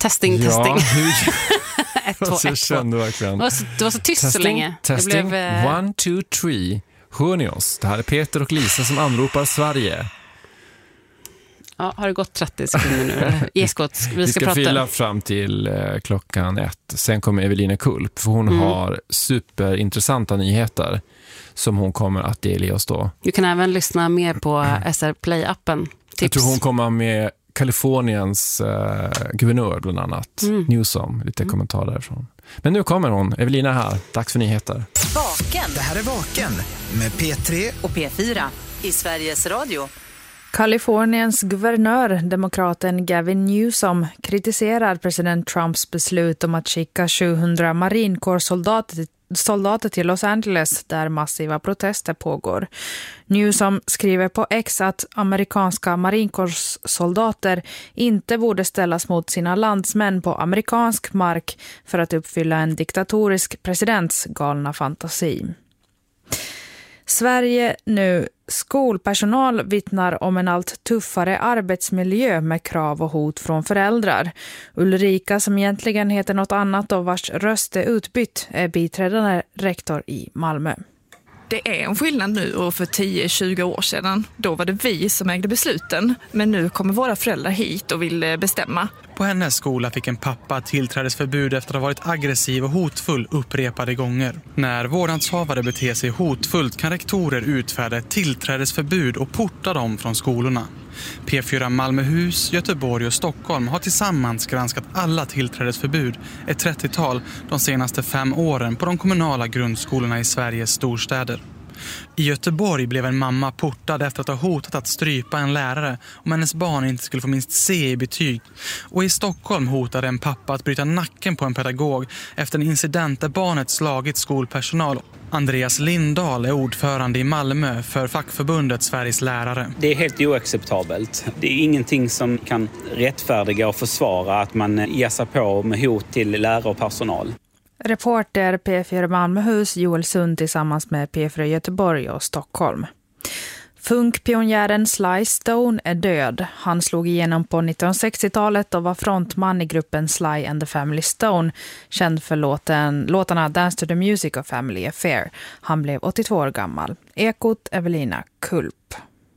Testing. Ett, två, jag kände verkligen. Du var så tyst så länge. Testing, 1, 2, 3. Hör ni oss? Det här är Peter och Lisa som anropar Sverige. Ja, har det gått 30 sekunder nu? Ekot, vi ska fylla fram till klockan 1. Sen kommer Evelina Kulp, för hon har superintressanta nyheter som hon kommer att dela oss då. Du kan även lyssna mer på SR Play-appen. Tips. Jag tror hon kommer med Kaliforniens guvernör bland annat. Newsom, lite kommentarer därifrån. Men nu kommer hon, Evelina här. Dags för nyheter. Vaken. Det här är Vaken med P3 och P4 i Sveriges Radio. Kaliforniens guvernör, demokraten Gavin Newsom, kritiserar president Trumps beslut om att skicka 700 marinkårssoldater till Los Angeles där massiva protester pågår. Newsom skriver på X att amerikanska marinkårssoldater inte borde ställas mot sina landsmän på amerikansk mark för att uppfylla en diktatorisk presidents galna fantasi. Sverige nu. Skolpersonal vittnar om en allt tuffare arbetsmiljö med krav och hot från föräldrar. Ulrika, som egentligen heter något annat och vars röst är utbytt, är biträdande rektor i Malmö. Det är en skillnad nu och för 10-20 år sedan. Då var det vi som ägde besluten. Men nu kommer våra föräldrar hit och vill bestämma. På hennes skola fick en pappa tillträdesförbud efter att ha varit aggressiv och hotfull upprepade gånger. När vårdnadshavare beter sig hotfullt kan rektorer utfärda ett tillträdesförbud och porta dem från skolorna. P4 Malmöhus, Göteborg och Stockholm har tillsammans granskat alla tillträdesförbud, ett 30-tal, de senaste 5 åren på de kommunala grundskolorna i Sveriges storstäder. I Göteborg blev en mamma portad efter att ha hotat att strypa en lärare om hennes barn inte skulle få minst C i betyg. Och i Stockholm hotade en pappa att bryta nacken på en pedagog efter en incident där barnet slagit skolpersonal. Andreas Lindahl är ordförande i Malmö för fackförbundet Sveriges lärare. Det är helt oacceptabelt. Det är ingenting som kan rättfärdiga och försvara att man ger sig på med hot till lärare och personal. Reporter P4 Malmöhus Joel Sund tillsammans med P4 Göteborg och Stockholm. Funkpionjären Sly Stone är död. Han slog igenom på 1960-talet och var frontman i gruppen Sly and the Family Stone, känd för låtarna Dance to the Music och Family Affair. Han blev 82 år gammal. Ekot, Evelina Kulp.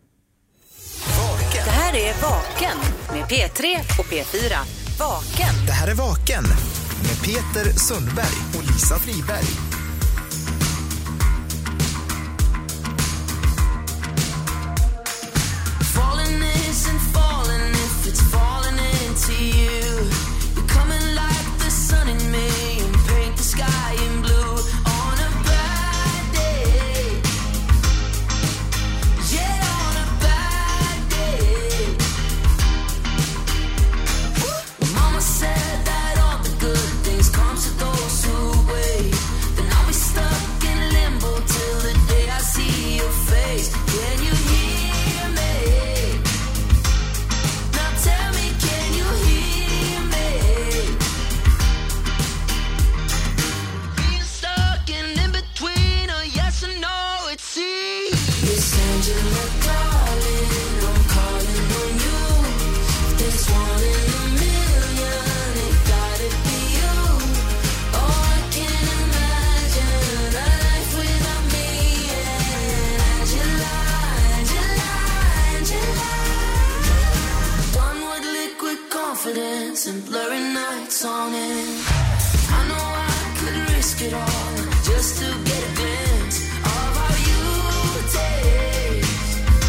Det här är Vaken med P3 och P4. Vaken. Det här är Vaken med Peter Sundberg och Lisa Friberg. Falling isn't falling if it's falling into you. You're coming like the sun in me and paint the sky in blue on a bad day. Yeah, on a bad day. Well, mama said that all the good things come to those who wait. Then I'll be stuck in limbo till the day I see your face. Can you hear me? Now tell me, can you hear me? Being stuck in between a yes and no, it's see. Miss Angela, darling, I'm calling on you. There's one in a million, it gotta be you. Oh, I can't imagine a life without me and Angela, Angela, Angela. Done with liquid confidence and blurry nights on end. I know I could risk it all just to get a glimpse of how you taste.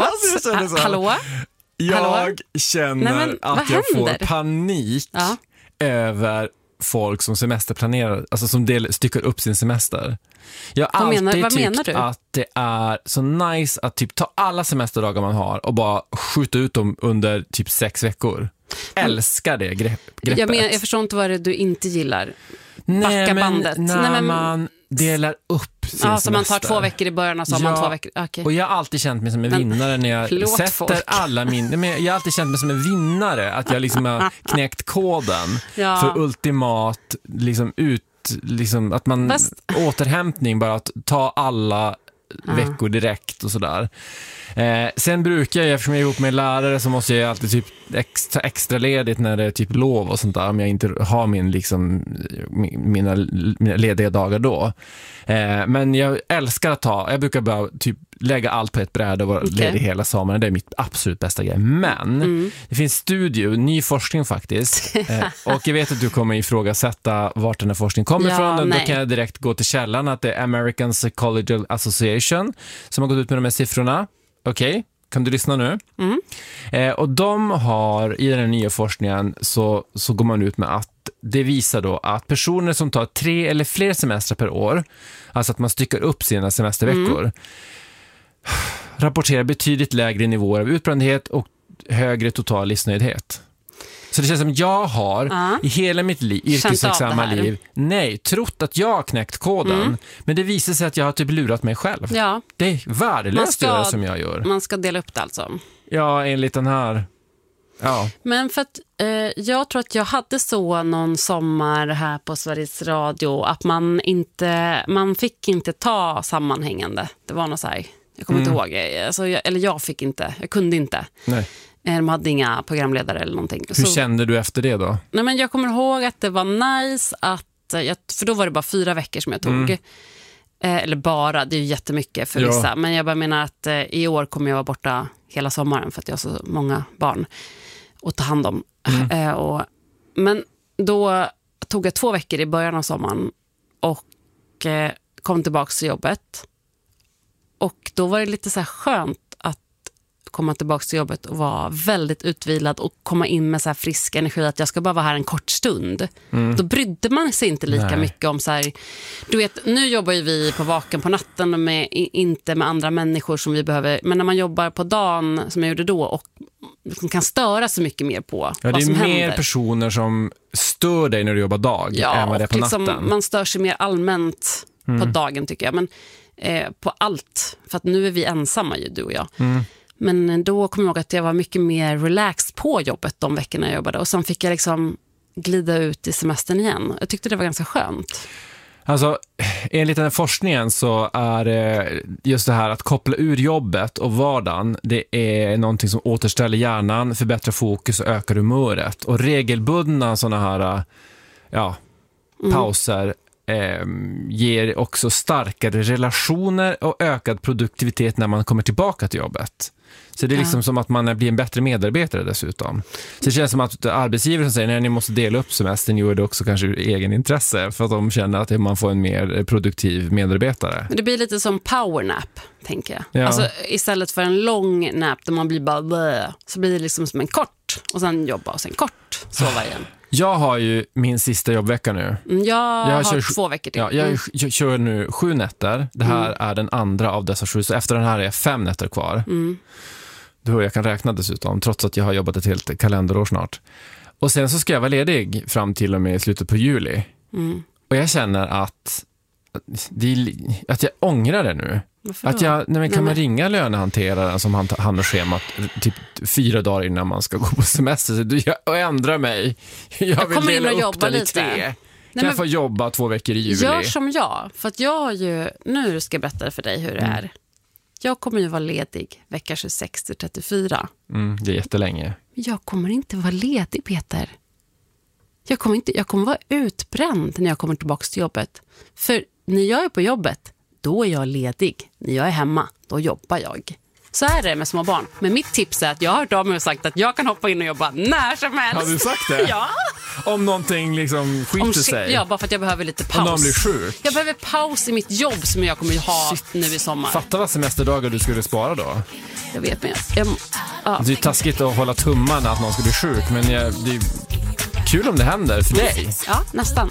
Alltså, jag känner så. Hallå? Jag känner att jag får panik över folk som semesterplanerar, alltså som styckar upp sin semester. Jag har alltid tyckt att det är så nice att typ ta alla semesterdagar man har och bara skjuta ut dem under typ 6 veckor. Älskar det greppet. Jag förstår inte vad det du inte gillar. Nej, backa bandet. När man delar upp sin semester. Så man tar 2 veckor i början och så har man 2 veckor. Okay. Och jag har alltid känt mig som en vinnare när jag sätter alla jag har alltid känt mig som en vinnare, att jag liksom har knäckt koden för ultimat liksom att man återhämtning, bara att ta alla veckor direkt och sådär. Sen brukar jag, eftersom jag är ihop med lärare, så måste jag alltid typ extra ledigt när det är typ lov och sånt där, om jag inte har mina lediga dagar då. Men jag älskar att jag brukar bara typ lägga allt på ett bräde och vara ledig hela sommaren. Det är mitt absolut bästa grej. Men det finns ny forskning faktiskt. Och jag vet att du kommer ifrågasätta vart den här forskningen kommer ifrån. Då kan jag direkt gå till källan, att det är American Psychological Association som har gått ut med de här siffrorna. Okej, kan du lyssna nu? Och de har, i den här nya forskningen så går man ut med att det visar då att personer som tar 3 eller fler semestrar per år, alltså att man styckar upp sina semesterveckor, rapporterar betydligt lägre nivåer av utbrändhet och högre total livsnöjdhet. Så det känns som jag har i hela mitt yrkesverksamma liv trott att jag har knäckt koden. Men det visar sig att jag har typ lurat mig själv. Ja. Det är värdelöst att göra som jag gör. Man ska dela upp det alltså. Ja, enligt den här. Ja. Men för att jag tror att jag hade så någon sommar här på Sveriges Radio att man fick inte ta sammanhängande. Det var något så här, jag kommer inte ihåg. Alltså, jag fick inte, jag kunde inte. Nej. De hade inga programledare eller någonting. Hur kände du efter det då? Nej, men jag kommer ihåg att det var nice för då var det bara 4 veckor som jag tog. Eller bara, det är ju jättemycket för vissa. Men jag bara menar att i år kommer jag vara borta hela sommaren för att jag har så många barn att ta hand om. Men då tog jag 2 veckor i början av sommaren och kom tillbaka till jobbet. Och då var det lite så här skönt att komma tillbaka till jobbet och vara väldigt utvilad och komma in med så här frisk energi, att jag ska bara vara här en kort stund. Då brydde man sig inte lika mycket om så här, du vet, nu jobbar ju vi på vaken på natten och inte med andra människor som vi behöver, men när man jobbar på dagen som jag gjorde då och kan störa så mycket mer på vad som händer. Det är mer personer som stör dig när du jobbar dag än vad det är på natten. Man stör sig mer allmänt på dagen tycker jag, men på allt, för att nu är vi ensamma ju, du och jag. Men då kom jag ihåg att jag var mycket mer relaxed på jobbet de veckorna jag jobbade, och sen fick jag liksom glida ut i semestern igen. Jag tyckte det var ganska skönt. Alltså, enligt den här forskningen så är just det här att koppla ur jobbet och vardagen, det är någonting som återställer hjärnan, förbättrar fokus och ökar humöret. Och regelbundna sådana här pauser ger också starkare relationer och ökad produktivitet när man kommer tillbaka till jobbet. Så det är liksom som att man blir en bättre medarbetare dessutom. Så det känns som att arbetsgivaren säger nej, ni måste dela upp semestern, gör det också kanske ur egen intresse för att de känner att man får en mer produktiv medarbetare. Men det blir lite som powernap, tänker jag. Ja. Alltså istället för en lång nap där man blir bara så blir det liksom som en kort och sen jobba och sen kort sova igen. Jag har ju min sista jobbvecka nu. Jag har 2 veckor till. Ja, jag kör nu 7 nätter. Det här är den andra av dessa 7. Så efter den här är 5 nätter kvar. Då jag kan räkna dessutom, trots att jag har jobbat ett helt kalenderår snart. Och sen så ska jag vara ledig fram till och med slutet på juli. Och jag känner att jag ångrar det nu. Att man ringa lönehanteraren som han har schemat typ 4 dagar innan man ska gå på semester. Jag ändrar mig. Jag vill dela upp den i 3. Kan jag få jobba 2 veckor i juli? Gör som jag. För att jag har ju, nu ska jag berätta för dig hur det är. Jag kommer ju vara ledig vecka 26-34. Det är jättelänge. Jag kommer inte vara ledig, Peter. Jag kommer vara utbränd när jag kommer tillbaka till jobbet. För när jag är på jobbet, då är jag ledig. När jag är hemma, då jobbar jag. Så är det med små barn. Men mitt tips är att jag har hört av mig och sagt att jag kan hoppa in och jobba när som helst. Har du sagt det? Ja. om någonting liksom skiter sig. Ja, bara för att jag behöver lite paus. Om någon blir sjuk. Jag behöver paus i mitt jobb som jag kommer ha nu i sommar. Fatta vad semesterdagar du skulle spara då. Jag vet, men det är taskigt att hålla tummarna att någon ska bli sjuk, men det är kul om det händer för dig. Ja, nästan.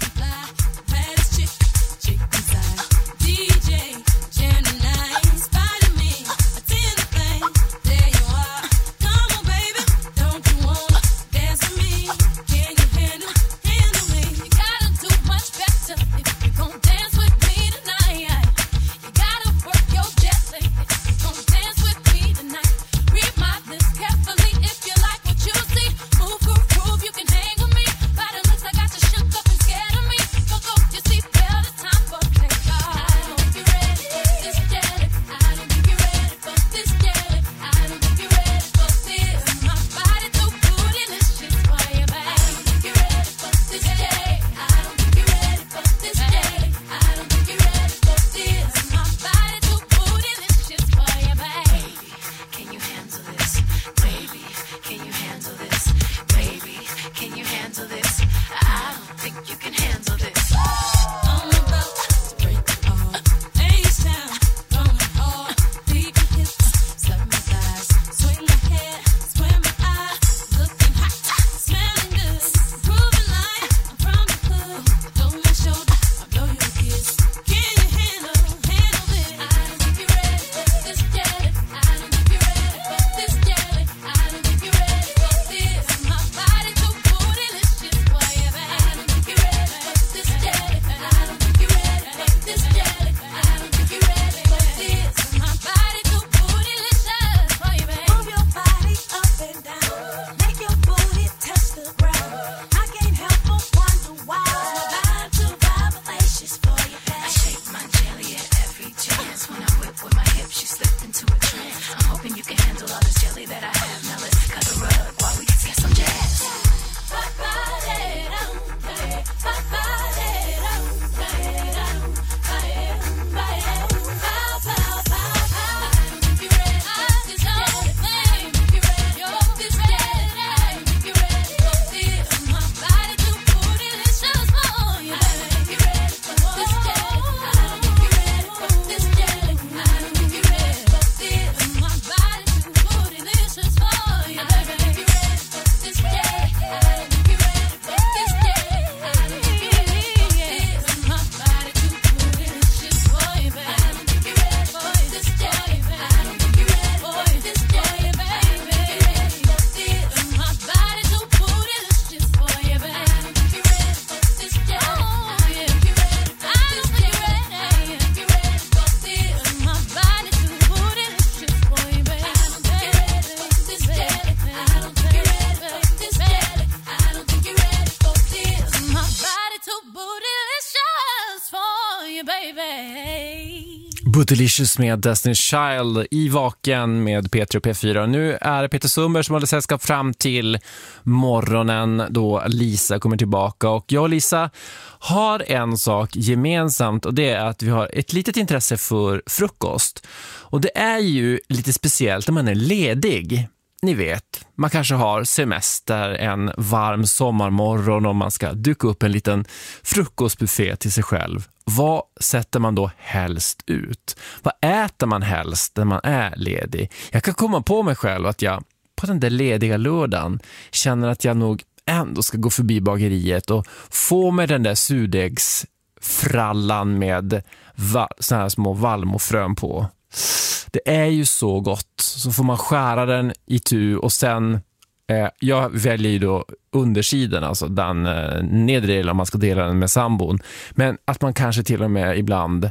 Bootylicious med Destiny's Child i Vaken med Peter och P4. Nu är det Peter Sundberg som hade sällskap fram till morgonen då Lisa kommer tillbaka. Och jag och Lisa har en sak gemensamt, och det är att vi har ett litet intresse för frukost. Och det är ju lite speciellt när man är ledig. Ni vet, man kanske har semester en varm sommarmorgon och man ska duka upp en liten frukostbuffé till sig själv. Vad sätter man då helst ut? Vad äter man helst när man är ledig? Jag kan komma på mig själv att jag på den där lediga lördagen känner att jag nog ändå ska gå förbi bageriet och få med den där surdegsfrallan med såna här små vallmofrön på. Det är ju så gott. Så får man skära den i tu och sen jag väljer ju då undersidan, alltså den nedre delen om man ska dela den med sambon. Men att man kanske till och med ibland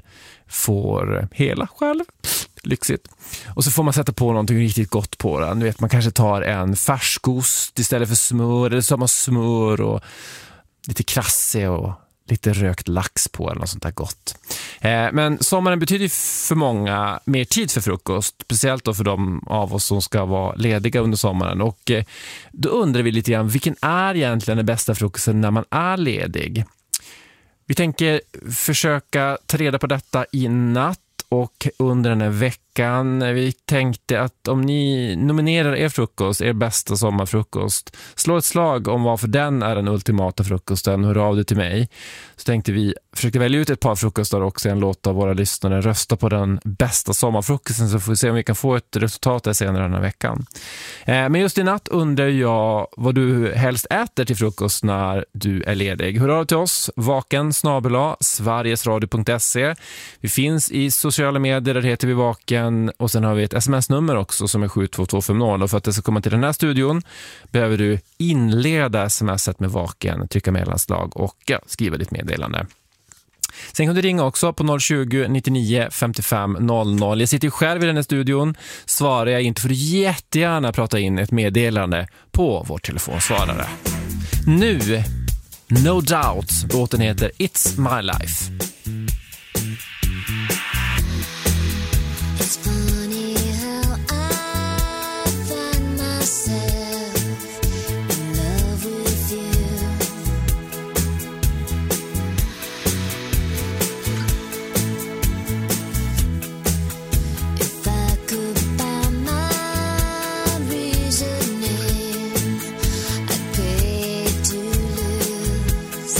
får hela själv. Lyxigt. Och så får man sätta på någonting riktigt gott på den. Du vet, man kanske tar en färskost istället för smör, eller så har man smör och lite krasse och lite rökt lax på eller något sånt där gott. Men sommaren betyder för många mer tid för frukost, speciellt då för de av oss som ska vara lediga under sommaren. Och då undrar vi lite grann, vilken är egentligen den bästa frukosten när man är ledig? Vi tänker försöka ta reda på detta i natt och under den här veckan veckan. Vi tänkte att om ni nominerar er frukost, er bästa sommarfrukost, slå ett slag om varför den är den ultimata frukosten, hör av det till mig. Så tänkte vi försöka välja ut ett par frukostar också, en låta våra lyssnare rösta på den bästa sommarfrukosten, så får vi se om vi kan få ett resultat där senare den här veckan. Men just i natt undrar jag vad du helst äter till frukost när du är ledig. Hör av till oss, vaken@sverigesradio.se. Vi finns i sociala medier, där heter vi Vaken, och sen har vi ett sms-nummer också som är 72250, och för att det ska komma till den här studion behöver du inleda smset med Vaken, trycka mellanslag och skriva ditt meddelande. Sen kan du ringa också på 020-99 55 00. Jag sitter ju själv i den här studion. Svarar jag inte, för du jättegärna prata in ett meddelande på vår telefonsvarare. Nu, No Doubt. Låten heter It's My Life. It's funny how I find myself in love with you. If I could buy my reasoning, I'd pay to lose.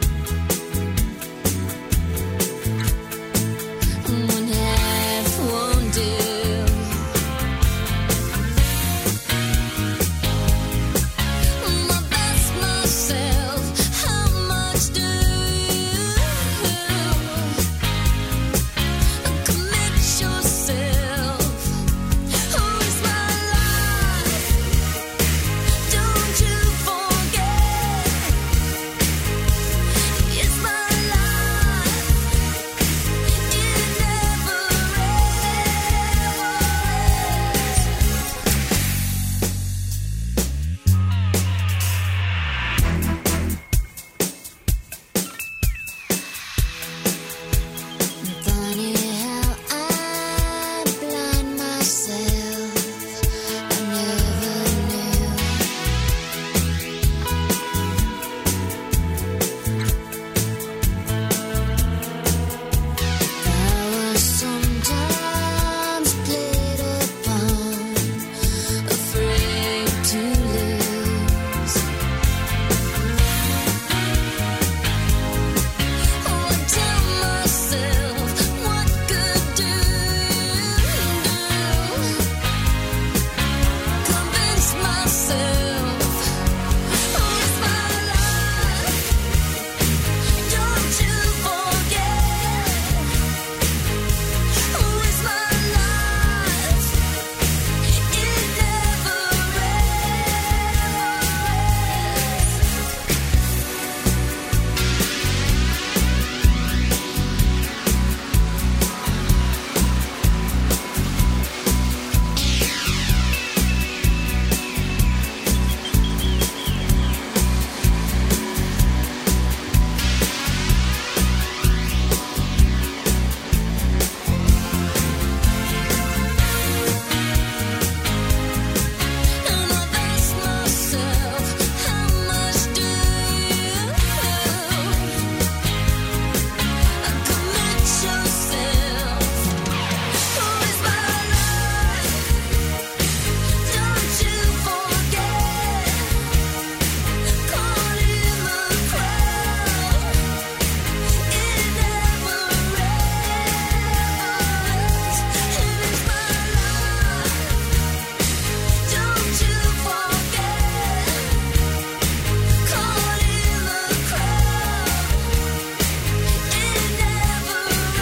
One half won't do. My best myself, how much do you commit yourself? Who's my life? Don't you forget, it's my life. It never funny how I blind myself. I never knew. I was sometimes played upon, afraid to lose. Oh, I tell myself, what good do you do? Convince myself, oh, it's my life. Don't you forget, oh, it's my life. It never and I've asked myself, how much do you commit yourself? Who is my life? Don't you forget, caught in the crowd. It never ends. It is my life. Don't you forget, caught in the crowd. It never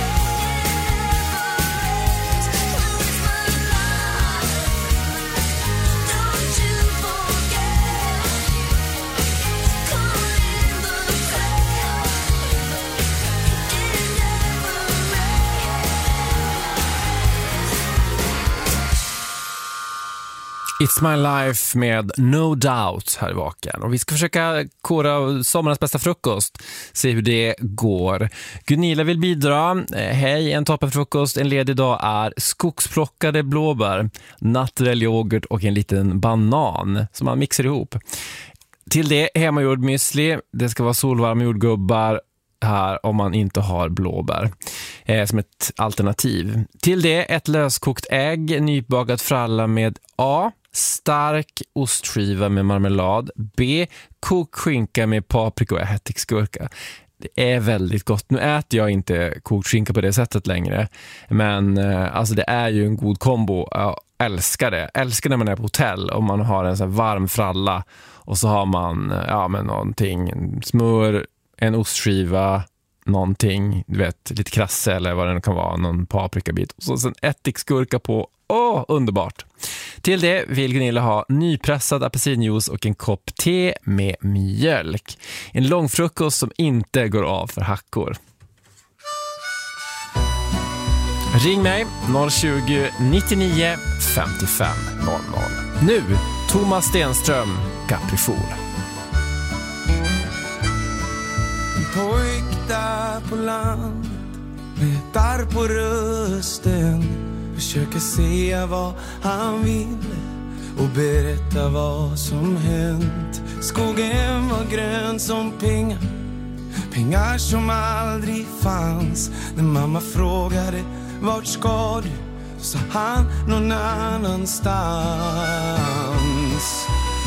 ends. Oh, it's my life. Don't you forget, caught in the crowd. It never It's My Life med No Doubt här i Vaken. Och vi ska försöka kora sommarens bästa frukost. Se hur det går. Gunilla vill bidra. Hej, en toppenfrukost en ledig dag är skogsplockade blåbär, naturell yoghurt och en liten banan som man mixar ihop. Till det hemmagjord müsli. Det ska vara solvarma jordgubbar här om man inte har blåbär som ett alternativ. Till det ett löskokt ägg, nybakat fralla med A. Stark ostskiva med marmelad. B. Kokt skinka med paprika och ättiksgurka. Det är väldigt gott. Nu äter jag inte kokt skinka på det sättet längre. Men alltså det är ju en god kombo. Jag älskar det. Älskar när man är på hotell och man har en så här varm fralla. Och så har man men någonting. Smör, en ostskiva, någonting. Du vet, lite krasse eller vad det kan vara. Någon paprikabit. Och så sen ättiksgurka på. Underbart. Till det vill Gunilla ha nypressad apelsinjuice och en kopp te med mjölk. En lång frukost som inte går av för hackor. Ring mig 020 99 55 00. Nu Thomas Stenström, Caprifool. En pojk där på land med darr på rösten försöker säga vad han vill och berätta vad som hänt. Skogen var grön som pengar, pengar som aldrig fanns. När mamma frågade vart ska du, så sa han någon annanstans.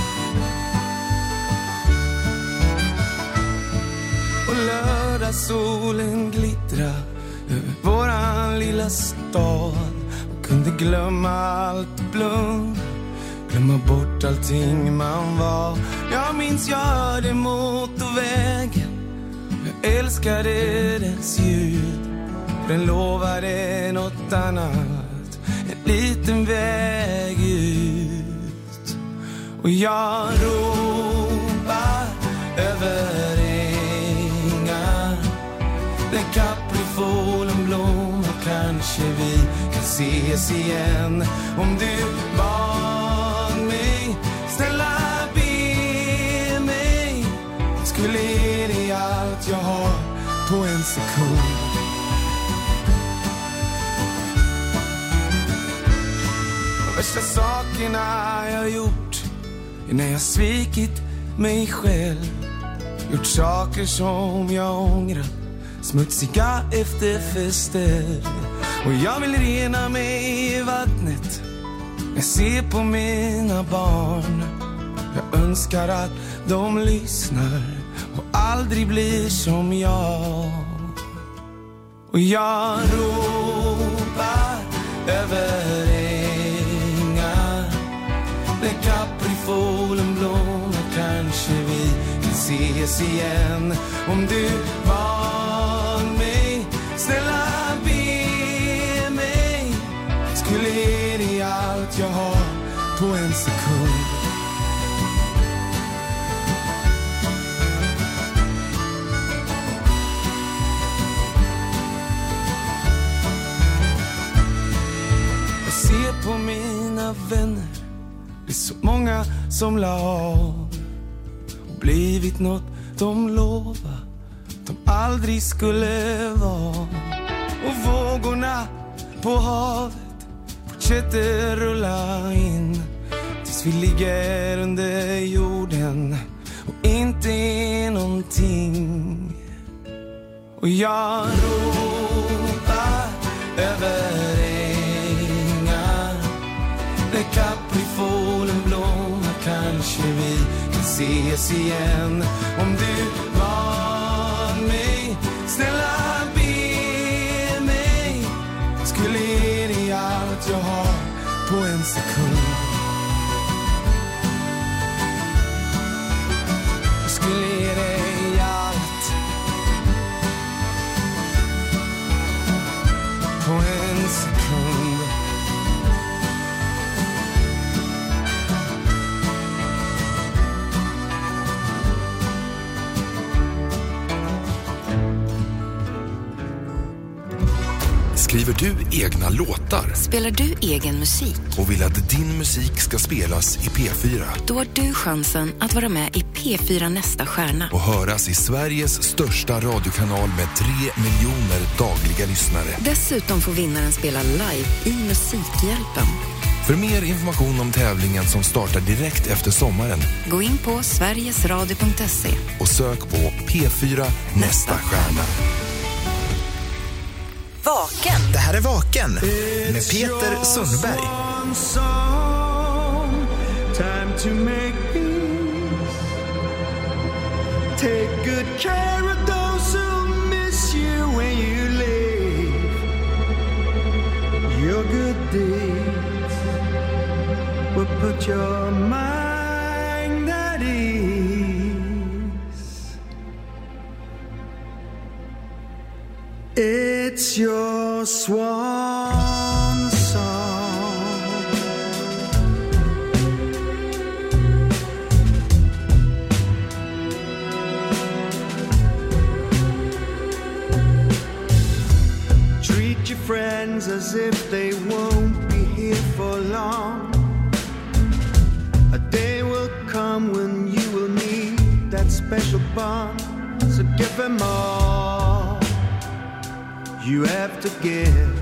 Och lördagssolen glittra över våran lilla stad. Kunde glömma allt blund, glömma bort allting man var. Jag minns jag hörde motorvägen, jag älskade dess ljud. Den lovade något annat, en liten väg ut. Och jag ropar över ängar där kaprifolen blommar. Kanske vi ses igen. Om du bad mig, snälla be mig, skulle ge dig allt jag har på en sekund. De värsta sakerna jag gjort är när jag svikit mig själv. Gjort saker som jag ångrar, smutsiga efterfester. Och jag vill rena mig i vattnet, jag ser på mina barn. Jag önskar att de lyssnar och aldrig blir som jag. Och jag ropar över ängar där kaprifolen blommar. Kanske vi kan ses igen. Om du bad mig, snälla skulle ge dig allt jag har på en sekund. Jag ser på mina vänner, det är så många som la av och blivit något de lovade de aldrig skulle vara. Och vågorna på havet fortsätter rulla in tills vi ligger under jorden och inte är någonting. Och jag ropar över ängar där kaprifolen blommar. Kanske vi kan ses igen. Om du bad mig, snälla be mig, skulle ge dig allt jag har på en sekund. Jag skulle ge dig allt på en sekund. Skriver du egna låtar? Spelar du egen musik? Och vill att din musik ska spelas i P4? Då har du chansen att vara med i P4 Nästa stjärna. Och höras i Sveriges största radiokanal med 3 miljoner dagliga lyssnare. Dessutom får vinnaren spela live i Musikhjälpen. För mer information om tävlingen som startar direkt efter sommaren, gå in på sverigesradio.se och sök på P4 Nästa stjärna. Vaken. Det här är Vaken med Peter Sundberg. Time to make peace. Take good care of those who miss you when you leave. Your good deeds will put your mind at ease. It's your swan song. Treat your friends as if they won't be here for long. A day will come when you will need that special bond. So give them all you have to give.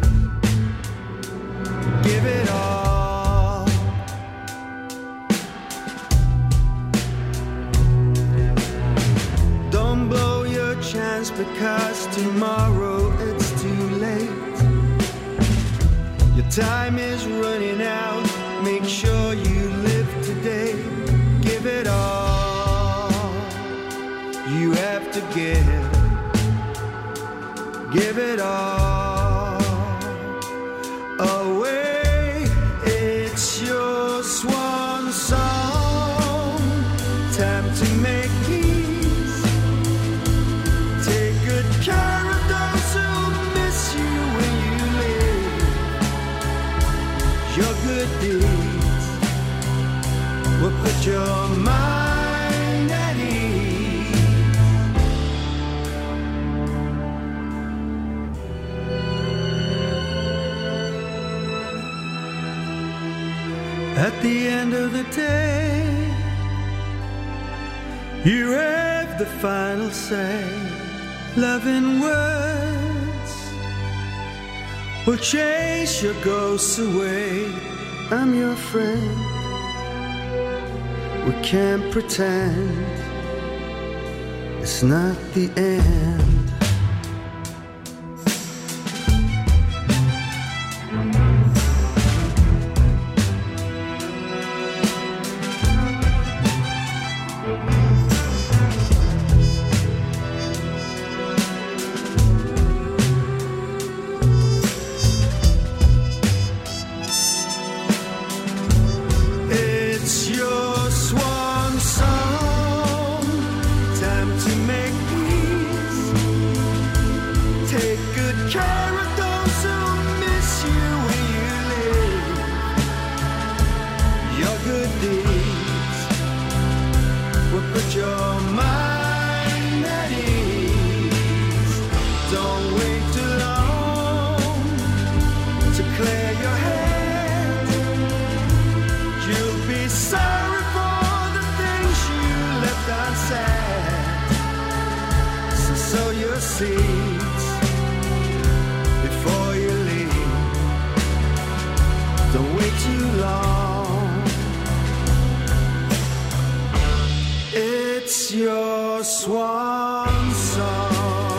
Give it all. Don't blow your chance because tomorrow it's too late. Your time is running out. Make sure you live today. Give it all you have to give. Give it all away. It's your swan song. Time to make peace. Take good care of those who miss you when you leave. Your good deeds will put your mind at ease. At the end of the day, you have the final say. Loving words will chase your ghosts away. I'm your friend. We can't pretend it's not the end. It's your swan song. Time to make peace. Take good care of those who miss you when you leave. Your good deeds will put your mind at ease. Don't wait too long to clear your head. You'll be sorry for the things you left unsaid. So sow your seeds before you leave. Don't wait too long. It's your swan song.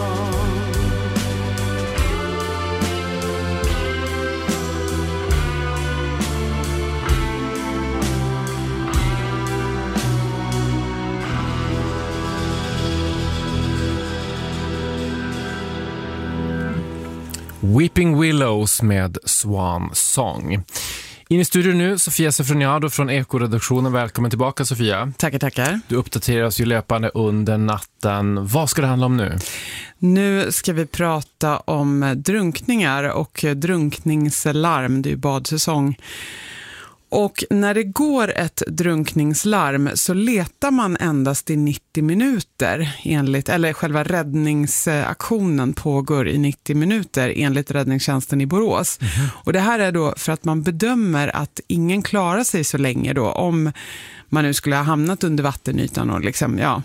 Weeping Willows med Swan Song. In i studion nu, Sofia Sefroniado från Eko-redaktionen. Välkommen tillbaka, Sofia. Tackar, tackar. Du uppdaterar oss ju löpande under natten. Vad ska det handla om nu? Nu ska vi prata om drunkningar och drunkningslarm. Det är ju badsäsong. Och när det går ett drunkningslarm så letar man endast i 90 minuter eller själva räddningsaktionen pågår i 90 minuter enligt räddningstjänsten i Borås. Mm-hmm. Och det här är då för att man bedömer att ingen klarar sig så länge då om man nu skulle ha hamnat under vattenytan och liksom,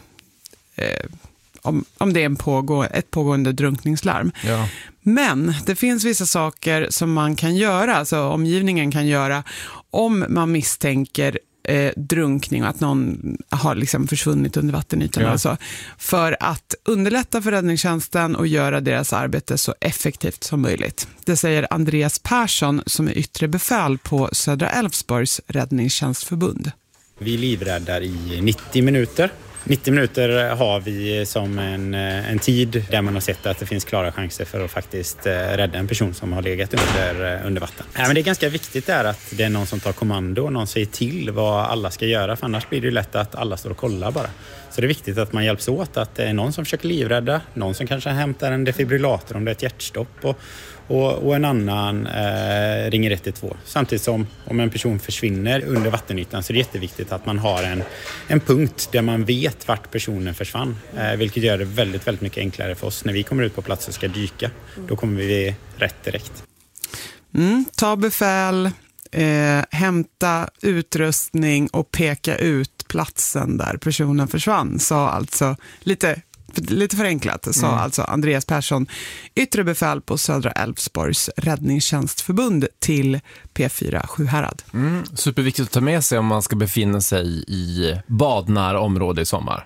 om det är ett pågående drunkningslarm. Ja. Men det finns vissa saker som man kan göra, alltså omgivningen kan göra om man misstänker drunkning och att någon har liksom försvunnit under vattenytan. Alltså, för att underlätta för räddningstjänsten och göra deras arbete så effektivt som möjligt. Det säger Andreas Persson som är yttre befäl på Södra Älvsborgs räddningstjänstförbund. Vi livräddar i 90 minuter. 90 minuter har vi som en tid där man har sett att det finns klara chanser för att faktiskt rädda en person som har legat under vatten. Men det är ganska viktigt där att det är någon som tar kommando och någon säger till vad alla ska göra, för annars blir det ju lätt att alla står och kollar bara. Så det är viktigt att man hjälps åt, att det är någon som försöker livrädda, någon som kanske hämtar en defibrillator om det är ett hjärtstopp och en annan ringer 112. Samtidigt som om en person försvinner under vattenytan så är det jätteviktigt att man har en punkt där man vet vart personen försvann. Vilket gör det väldigt, väldigt mycket enklare för oss när vi kommer ut på plats och ska dyka. Då kommer vi rätt direkt. Ta befäl, hämta utrustning och peka ut platsen där personen försvann. Sa alltså lite förenklat sa alltså Andreas Persson, yttre befäl på Södra Älvsborgs räddningstjänstförbund till P4 Sjuhärad. Superviktigt att ta med sig om man ska befinna sig i badnära område i sommar.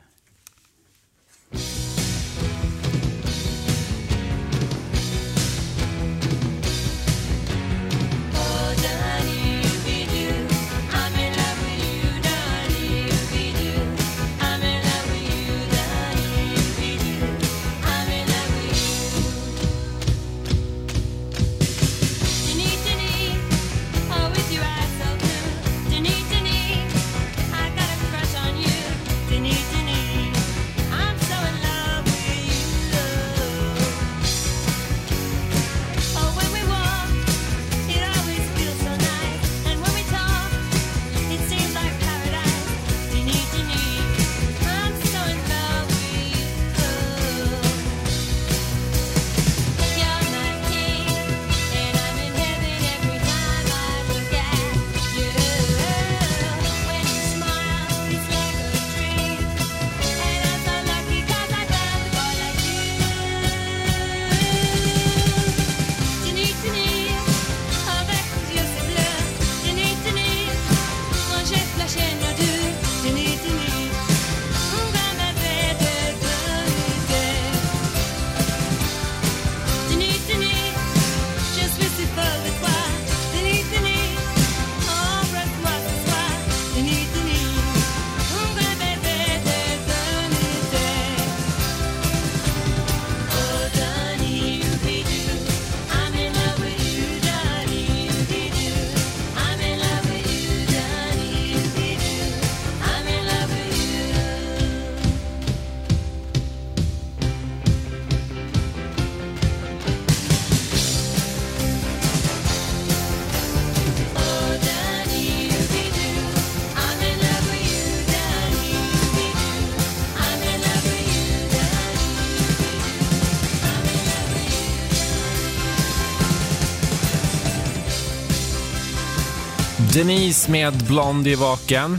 Denise med Blondie vaken.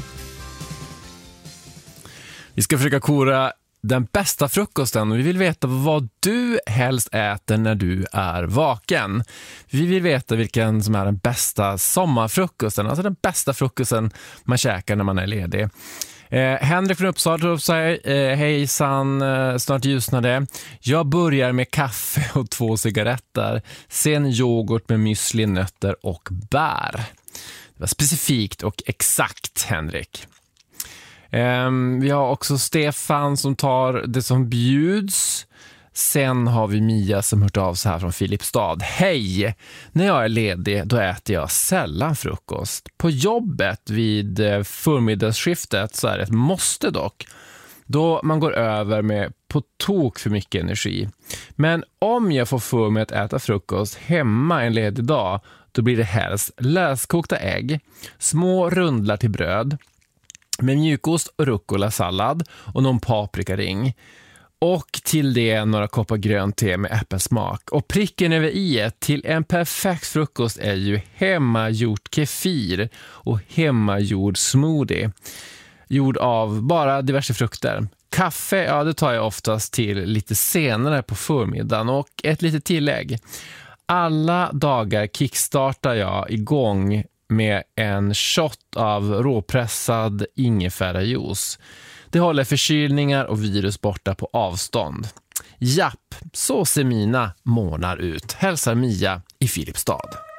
Vi ska försöka kora den bästa frukosten och vi vill veta vad du helst äter när du är vaken. Vi vill veta vilken som är den bästa sommarfrukosten, alltså den bästa frukosten man käkar när man är ledig. Henrik från Uppsala tror sig, hejsan, snart ljusnade. Jag börjar med kaffe och 2 cigaretter. Sen yoghurt med müsli, nötter och bär. Det var specifikt och exakt, Henrik. Vi har också Stefan som tar det som bjuds. Sen har vi Mia som hört av sig här från Filipstad. Hej! När jag är ledig då äter jag sällan frukost. På jobbet vid förmiddagsskiftet så är det ett måste dock. Då man går över med på tok för mycket energi. Men om jag får för mig att äta frukost hemma en ledig dag, då blir det helst löskokta ägg, små rundlar till bröd med mjukost och rucola-sallad och någon paprikaring. Och till det några koppar grönt te med äppelsmak. Och pricken över i till en perfekt frukost är ju hemmagjort kefir och hemmagjord smoothie. Gjord av bara diverse frukter. Kaffe, ja det tar jag oftast till lite senare på förmiddagen och ett litet tillägg. Alla dagar kickstartar jag igång med en shot av råpressad ingefärajuice. Det håller förkylningar och virus borta på avstånd. Japp, så ser mina månar ut. Hälsar Mia i Filipstad.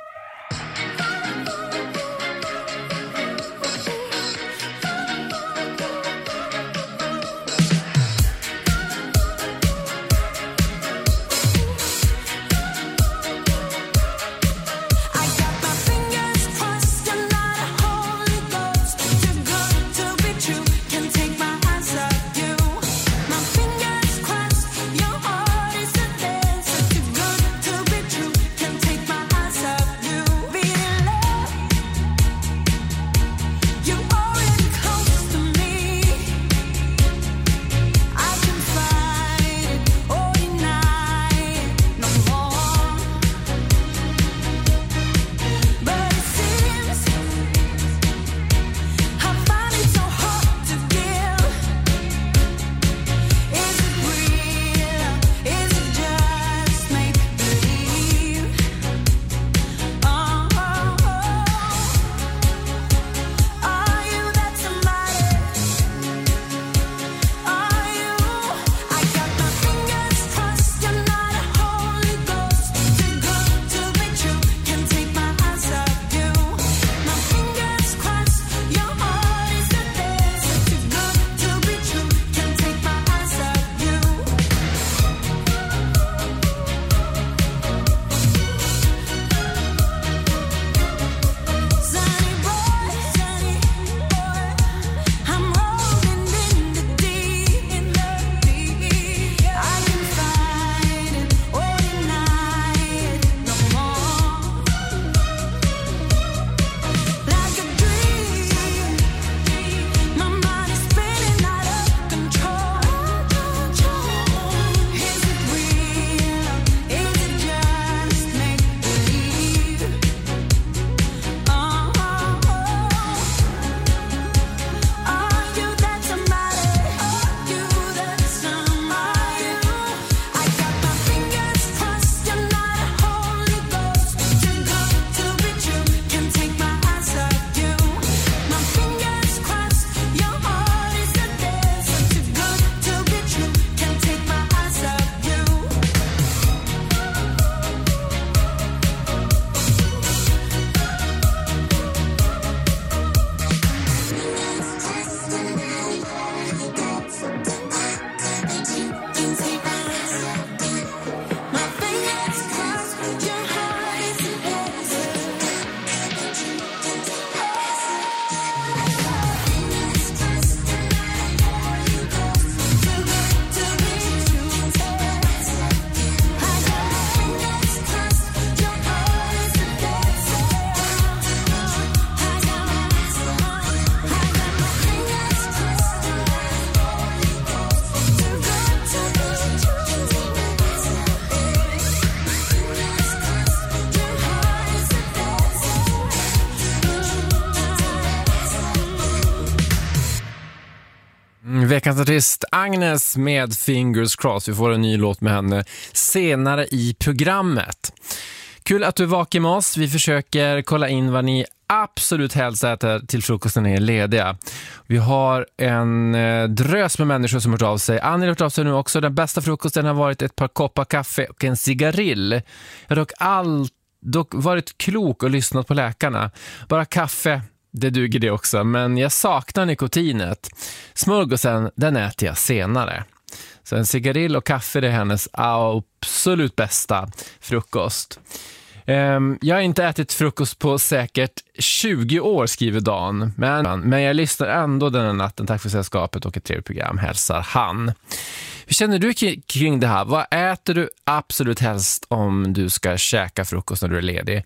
Veckans artist Agnes med Fingers Crossed. Vi får en ny låt med henne senare i programmet. Kul att du är vaken med oss. Vi försöker kolla in vad ni absolut helst äter till frukosten när ni är lediga. Vi har en drös med människor som har hört av sig. Annie har hört av sig nu också. Den bästa frukosten har varit ett par koppar kaffe och en cigarill. Jag har dock varit klok och lyssnat på läkarna. Bara kaffe, det duger det också. Men jag saknar nikotinet. Smörgåsen, den äter jag senare. Så en cigarill och kaffe, det är hennes absolut bästa frukost. Jag har inte ätit frukost på säkert 20 år, skriver Dan. Men jag lyssnar ändå den här natten. Tack för sällskapet och ett trevligt program, hälsar han. Hur känner du kring det här? Vad äter du absolut helst om du ska käka frukost när du är ledig?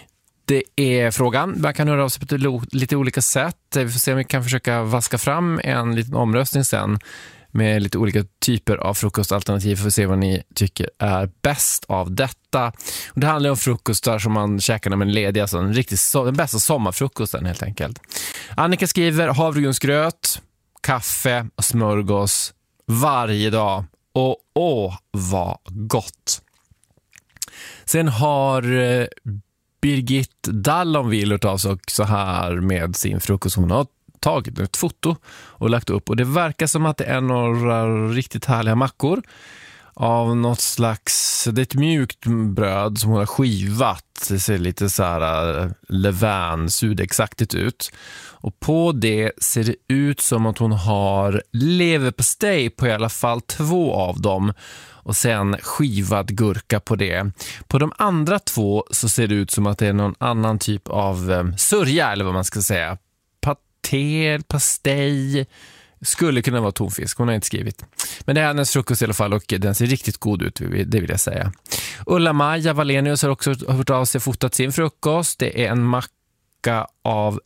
Det är frågan. Man kan höra av sig på lite olika sätt. Vi får se om vi kan försöka vaska fram en liten omröstning sen med lite olika typer av frukostalternativ för att se vad ni tycker är bäst av detta. Och det handlar om frukostar som man käkar när man är ledig, alltså den bästa sommarfrukosten helt enkelt. Annika skriver havregrynsgröt, kaffe och smörgås varje dag. Och vad gott! Sen har Birgit Dallon vill ta sig så här med sin frukost. Hon har tagit ett foto och lagt upp. Och det verkar som att det är några riktigt härliga mackor av något slags, det är ett mjukt bröd som hon har skivat. Det ser lite så här levain, sudexaktigt ut. Och på det ser det ut som att hon har leverpastej på i alla fall 2 av dem. Och sen skivad gurka på det. På de andra 2 så ser det ut som att det är någon annan typ av sörja, eller vad man ska säga. Paté, pastej, skulle kunna vara tonfisk, hon har inte skrivit. Men det är hennes frukost i alla fall och den ser riktigt god ut, det vill jag säga. Ulla-Maja Wallenius har också hört av sig, fotat sin frukost. Det är en macka av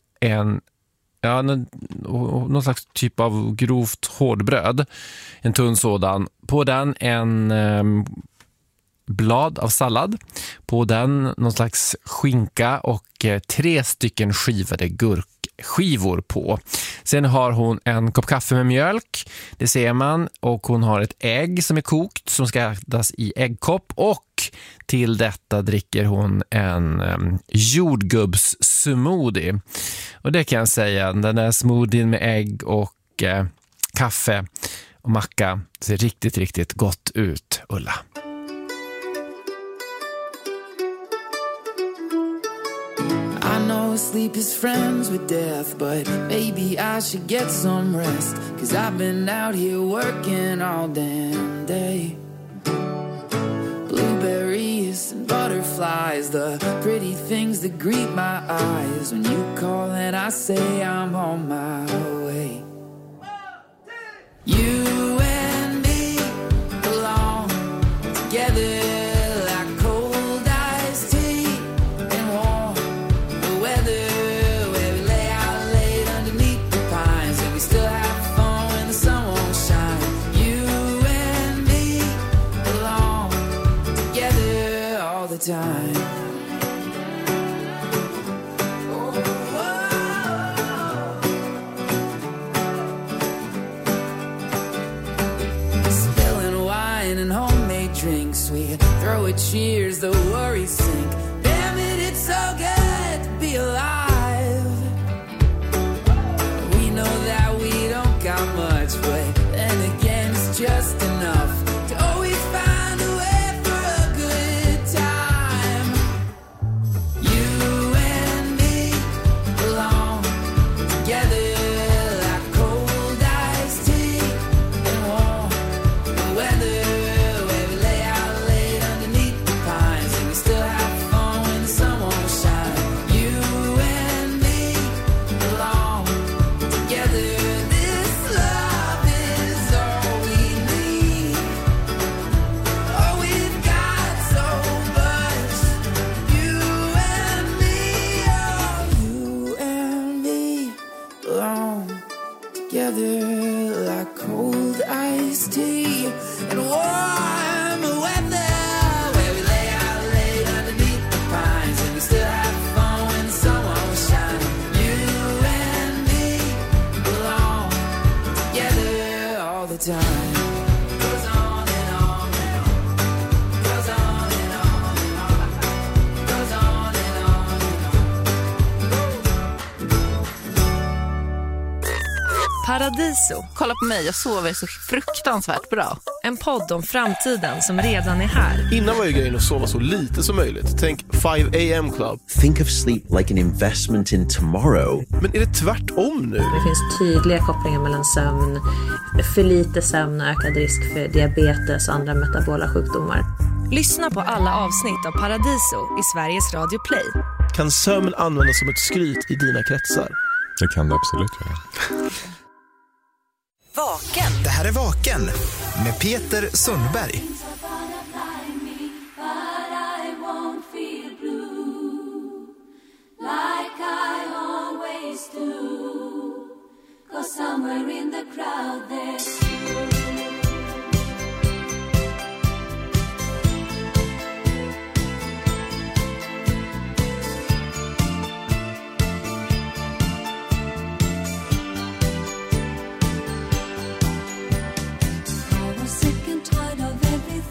någon slags typ av grovt hårdbröd. En tunn sådan. På den en blad av sallad. På den någon slags skinka och 3 stycken skivade gurkskivor på. Sen har hon en kopp kaffe med mjölk. Det ser man. Och hon har ett ägg som är kokt som ska ätas i äggkopp. Och till detta dricker hon en jordgubbssmoothie. Och det kan jag säga, den där smoothien med ägg och kaffe och macka ser riktigt, riktigt gott ut, Ulla. I know sleep is friends with death, but maybe I should get some rest, 'cause I've been out here working all damn day. Blueberries and butterflies, the pretty things that greet my eyes. When you call and I say I'm on my way. You and me belong together. Time. Spilling wine and homemade drinks, we throw a cheers, the worries sink. Damn it, it's so good to be alive. We know that we don't got much, but then again it's just enough to always find a way. Paradiso. Kolla på mig, jag sover så fruktansvärt bra. En podd om framtiden som redan är här. Innan var ju grejen att sova så lite som möjligt. Tänk 5 AM Club. Think of sleep like an investment in tomorrow. Men är det tvärtom nu? Det finns tydliga kopplingar mellan sömn, för lite sömn och ökad risk för diabetes och andra metabola sjukdomar. Lyssna på alla avsnitt av Paradiso i Sveriges Radio Play. Kan sömn användas som ett skryt i dina kretsar? Det kan det absolut göra. Vaken. Det här är Vaken med Peter Sundberg. Sick and tired of everything.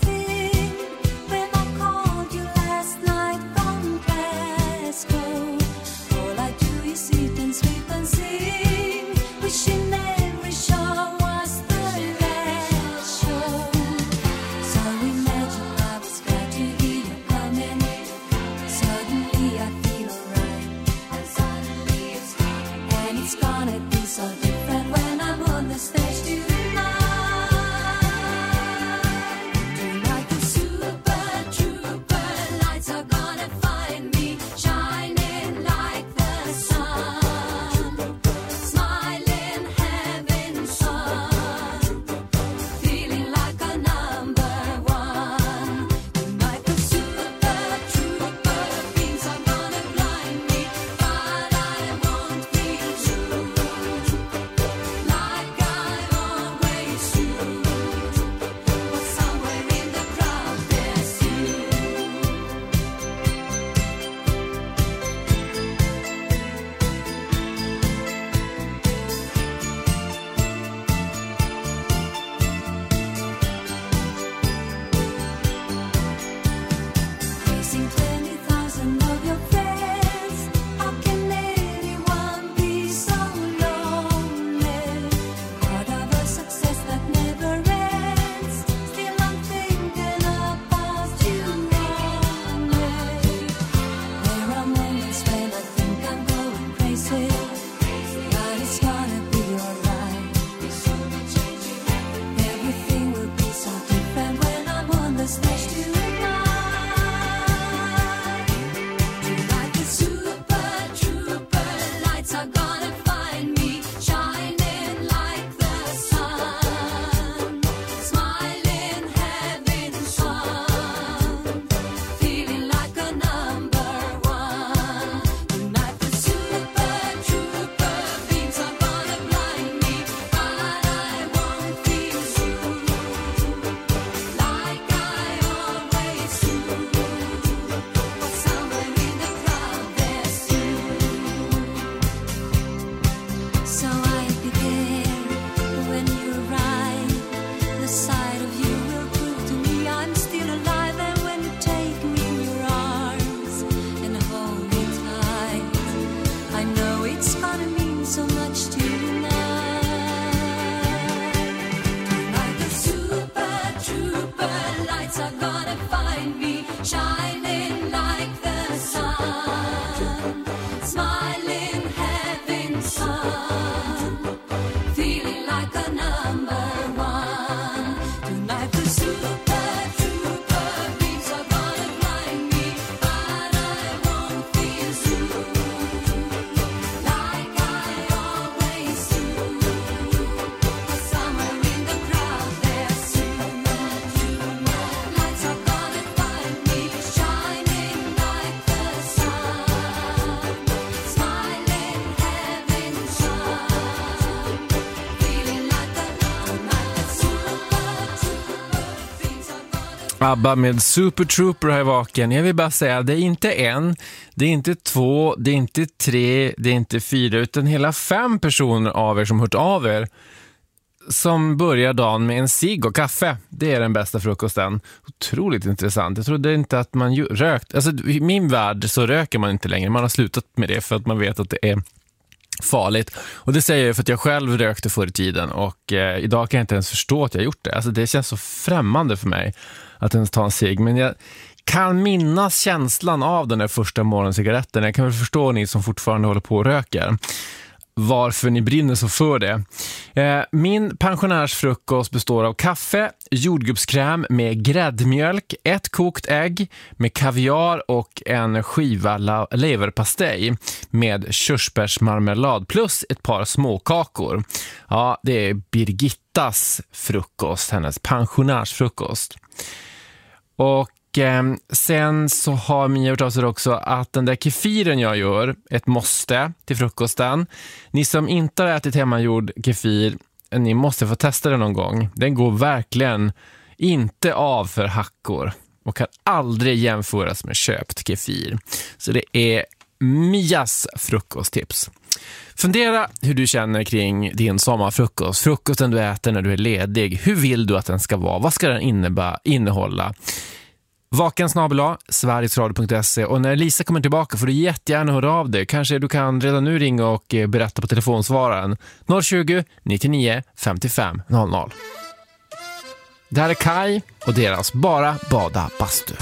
ABBA med Super Trooper här i vaken. Jag vill bara säga, det är inte en, det är inte två, det är inte tre, det är inte fyra, utan hela 5 personer av er som hört av er som börjar dagen med en cigg och kaffe. Det är den bästa frukosten. Otroligt intressant. Jag trodde inte att man rökt. Alltså, i min värld så röker man inte längre. Man har slutat med det för att man vet att det är farligt. Och det säger jag för att jag själv rökte förr i tiden och idag kan jag inte ens förstå att jag gjort det. Alltså det känns så främmande för mig att ens ta en cigg. Men jag kan minnas känslan av den där första morgoncigaretten. Jag kan väl förstå ni som fortfarande håller på och röker varför ni brinner så för det. Min pensionärsfrukost består av kaffe, jordgubbskräm med gräddmjölk, 1 kokt ägg med kaviar och en skiva leverpastej med körsbärsmarmelad plus ett par småkakor. Ja, det är Birgittas frukost, hennes pensionärsfrukost. Och sen så har Mia gjort av sig också att den där kefiren jag gör, ett måste till frukosten. Ni som inte har ätit hemmagjord kefir, ni måste få testa den någon gång. Den går verkligen inte av för hackor och kan aldrig jämföras med köpt kefir. Så det är Mias frukosttips. Fundera hur du känner kring din sommarfrukost. Frukosten du äter när du är ledig. Hur vill du att den ska vara? Vad ska den innehålla? Vaken@, sverigesradio.se, och när Lisa kommer tillbaka får du jättegärna höra av dig. Kanske du kan redan nu ringa och berätta på telefonsvararen 020 99 55 00. Det här är Kai och deras Bara bada bastu.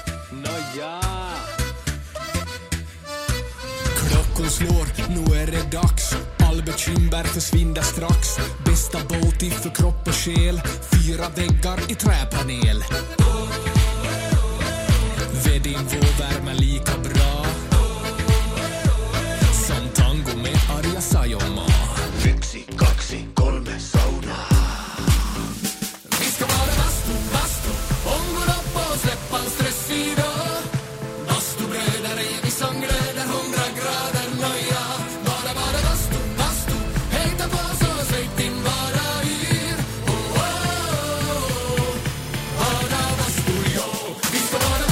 Klockan slår, nu är det dags. All bekymmer försvinner strax. Bästa båt för kropp och själ. 4 väggar i träpanel. Vedin vår värme lika bra som tango med Arja Saijonmaa. 1, 2, 3 sauna. Vi ska vara bastu, ångår upp och släppa en stressig dag. Bastubröder är vi som glöder 100 grader nöja. Bara bastu, hejta på så släpp din bara yr. Oh, oh, oh. Bara bastu, jo. Vi ska vara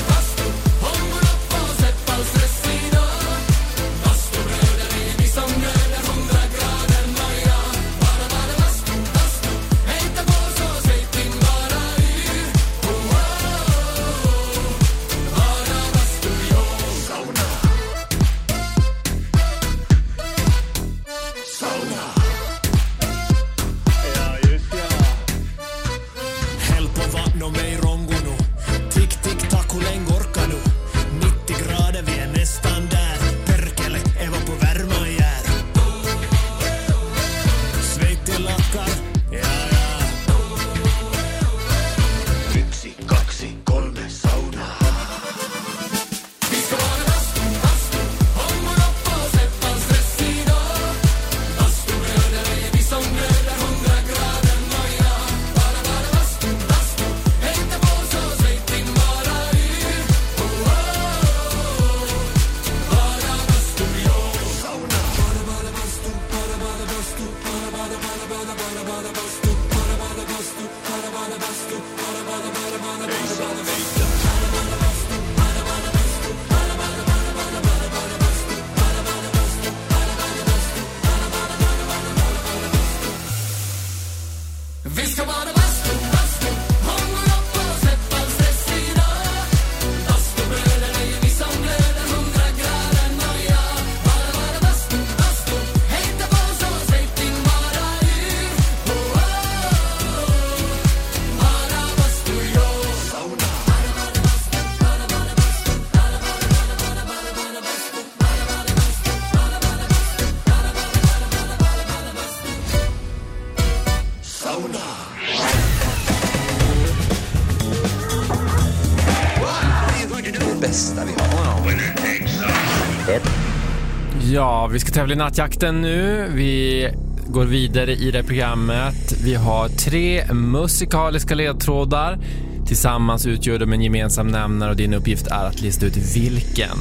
Ja, vi ska tävla i nattjakten nu. Vi går vidare i det programmet. Vi har 3 musikaliska ledtrådar. Tillsammans utgör de en gemensam nämnare och din uppgift är att lista ut vilken.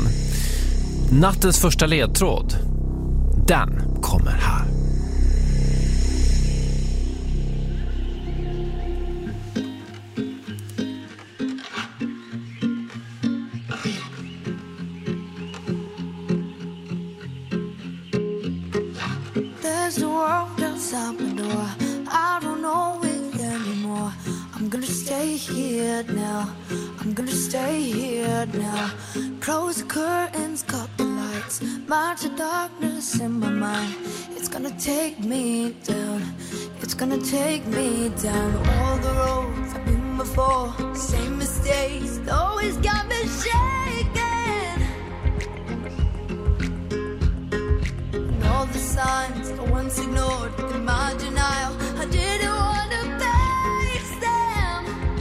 Nattens första ledtråd, den kommer här. here now. I'm gonna stay here now. Close the curtains, cut the lights. March the darkness in my mind. It's gonna take me down. It's gonna take me down. All the roads I've been before, same mistakes, always got me shaking. And all the signs I once ignored in my denial, I didn't want to face them.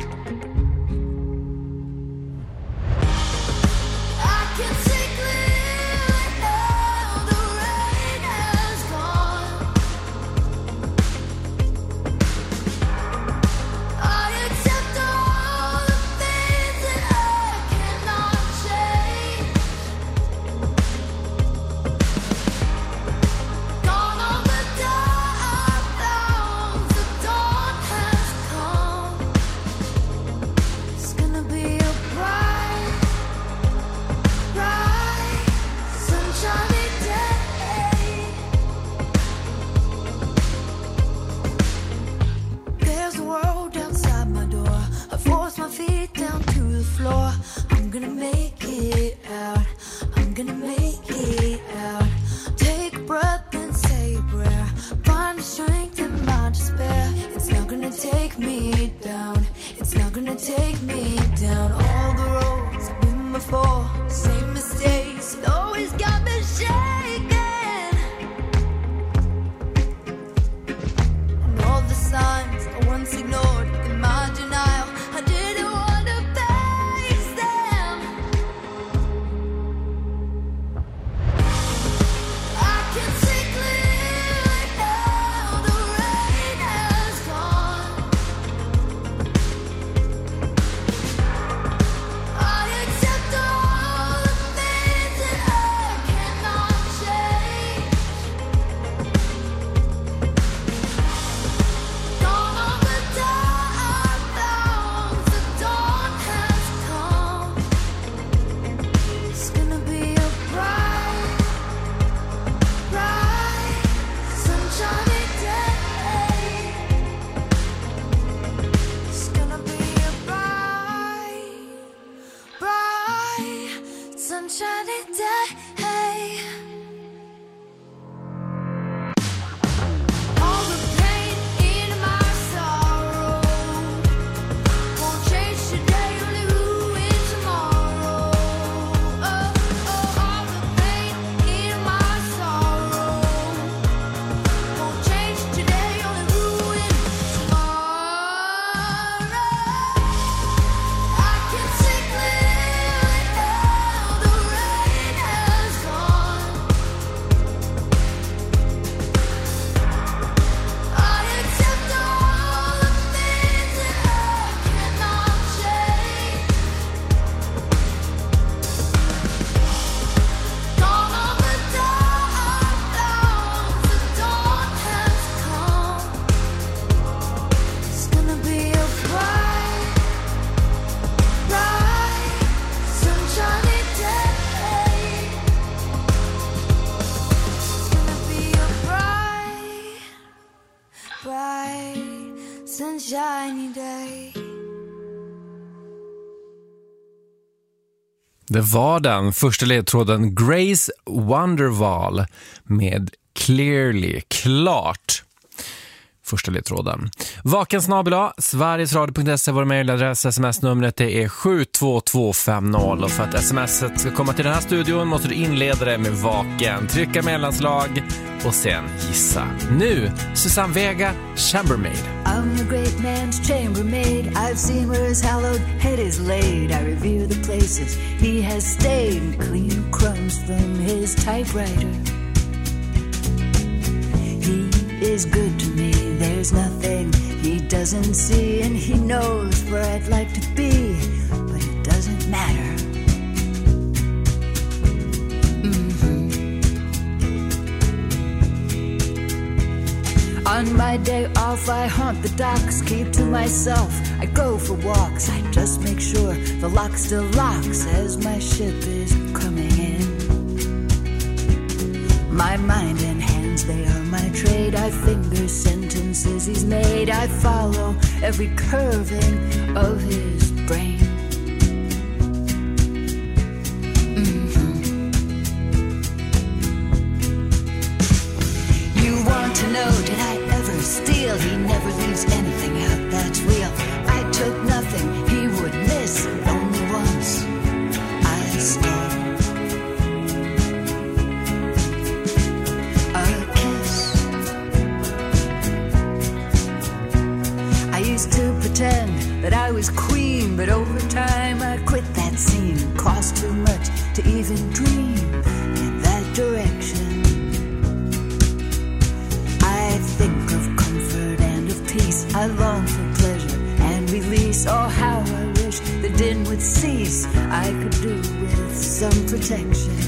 I can see clearly now, the rain has gone. I accept all the things that I cannot change. Gone all the dark clouds, the dawn has come. It's gonna be a bright, bright, sunshiny day. There's a world outside my door. I force my feet down to the floor. I'm gonna make it out. I'm gonna make it out. Take a breath and say a prayer. Find the strength in my despair. It's not gonna take me down. It's not gonna take me down. All the roads I've been before, same mistakes, it always got me shaking. And all the signs I once ignored in my denial, I didn't want to face them. I can see clearly now, the rain has gone. I accept all the things that I cannot change. Gone all the dark clouds, the dawn has come. It's gonna be a bright, bright, sunshiny day. It's gonna be a bright, bright, sunshiny day. All the pain in my sorrow won't change today, only ruin tomorrow. All the pain in my sorrow won't change today, only ruin tomorrow. I can see clearly now, the rain has gone. I accept all the things that I cannot change. Gone all the dark clouds, the dawn has come. It's gonna be a bright, bright, sunshiny day. It's gonna be a bright, bright, sunshiny day. Det var den första ledtråden Grace Wonderwall med Clearly, klart. Första ledtråden. Vakensnabel-a, sverigesradio.se, vår mejladress, sms-numret det är 72250. Och för att smset ska komma till den här studion måste du inleda det med vaken, trycka mellanslag och sen gissa. Nu, Susanne Vega, Chambermaid. I'm the great man's chambermaid. I've seen where his hallowed head is laid. I revere the places he has stayed. Clean crumbs from his typewriter. He is good to me. There's nothing he doesn't see. And he knows where I'd like to be. But it doesn't matter. On my day off, I haunt the docks, keep to myself. I go for walks, I just make sure the lock still locks as my ship is coming in. My mind and hands, they are my trade. I finger sentence promises he's made. I follow every curving of his brain. You want to know, did I ever steal? He never leaves anything out that's real. I took nothing he would miss, only once I stole a kiss. I used to pretend that I was queen, but over time I quit that scene. It cost too much to even dream in that direction. I think of comfort and of peace. I long for pleasure and release. Oh, how I wish the din would cease. I could do with some protection.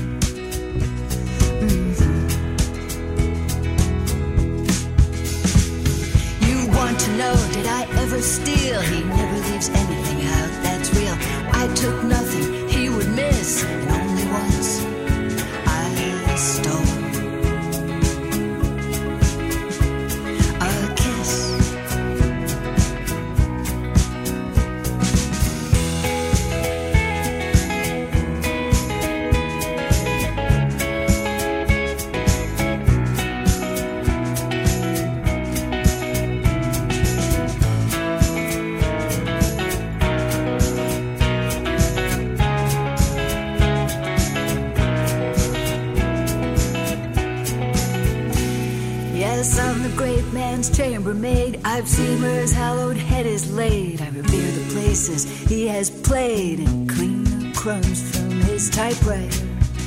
You want to know, did I ever steal? He never leaves anything out that's real. I took nothing he would miss, and only once I stole a kiss. Yes, I'm the great man's chambermaid. I've seen where his hallowed head is laid. I revere the places he has played and clean the crumbs from his typewriter.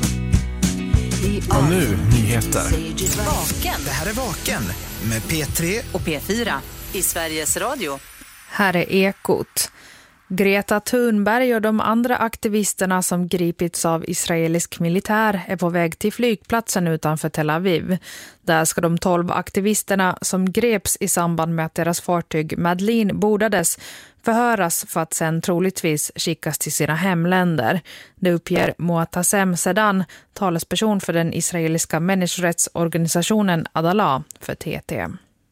Och nu nyheter. Vaken. Det här är Vaken med P3 och P4 i Sveriges Radio. Här är Ekot. Greta Thunberg och de andra aktivisterna som gripits av israelisk militär är på väg till flygplatsen utanför Tel Aviv. Där ska de 12 aktivisterna som greps i samband med att deras fartyg Madeleine bordades förhöras för att sen troligtvis skickas till sina hemländer. Det uppger Moatasem Sedan, talesperson för den israeliska människorättsorganisationen Adalah, för TT.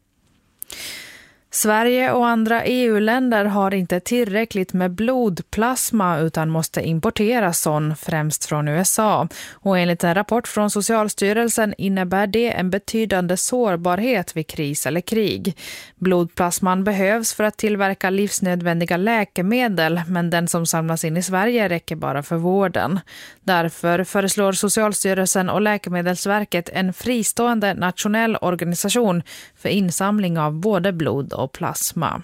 Sverige och andra EU-länder har inte tillräckligt med blodplasma utan måste importera sån, främst från USA. Och enligt en rapport från Socialstyrelsen innebär det en betydande sårbarhet vid kris eller krig. Blodplasman behövs för att tillverka livsnödvändiga läkemedel, men den som samlas in i Sverige räcker bara för vården. Därför föreslår Socialstyrelsen och Läkemedelsverket en fristående nationell organisation för insamling av både blod och plasma.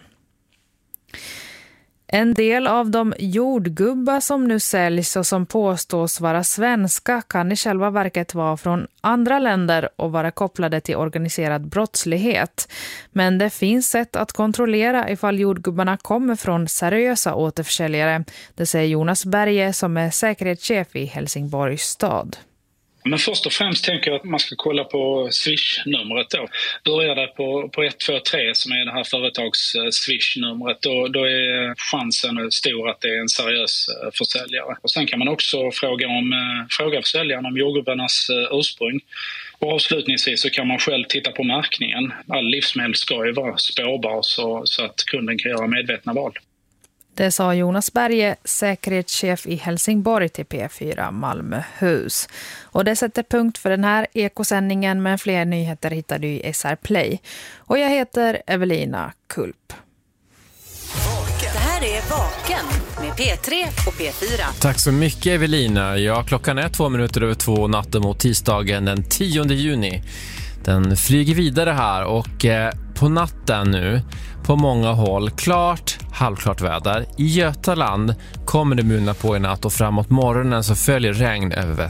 En del av de jordgubbar som nu säljs och som påstås vara svenska kan i själva verket vara från andra länder och vara kopplade till organiserad brottslighet. Men det finns sätt att kontrollera ifall jordgubbarna kommer från seriösa återförsäljare. Det säger Jonas Berge som är säkerhetschef i Helsingborgs stad. Men först och främst tänker jag att man ska kolla på Swish-numret då. Börjar det på 123 som är det här företags Swish-numret, då är chansen stor att det är en seriös försäljare. Och sen kan man också fråga försäljaren om jordgubbarnas ursprung. Och avslutningsvis så kan man själv titta på märkningen. All livsmedel ska ju vara spårbar så att kunden kan göra medvetna val. Det sa Jonas Berge, säkerhetschef i Helsingborg till P4 Malmöhus. Och det sätter punkt för den här ekosändningen, men fler nyheter hittar du i SR Play. Och jag heter Evelina Kulp. Det här är Vaken med P3 och P4. Tack så mycket Evelina. Ja, klockan är 2:02 natten mot tisdagen den 10 juni. Den flyger vidare här och på natten nu på många håll klart, halvklart väder. I Götaland kommer det munna på i natt och framåt morgonen så följer regn över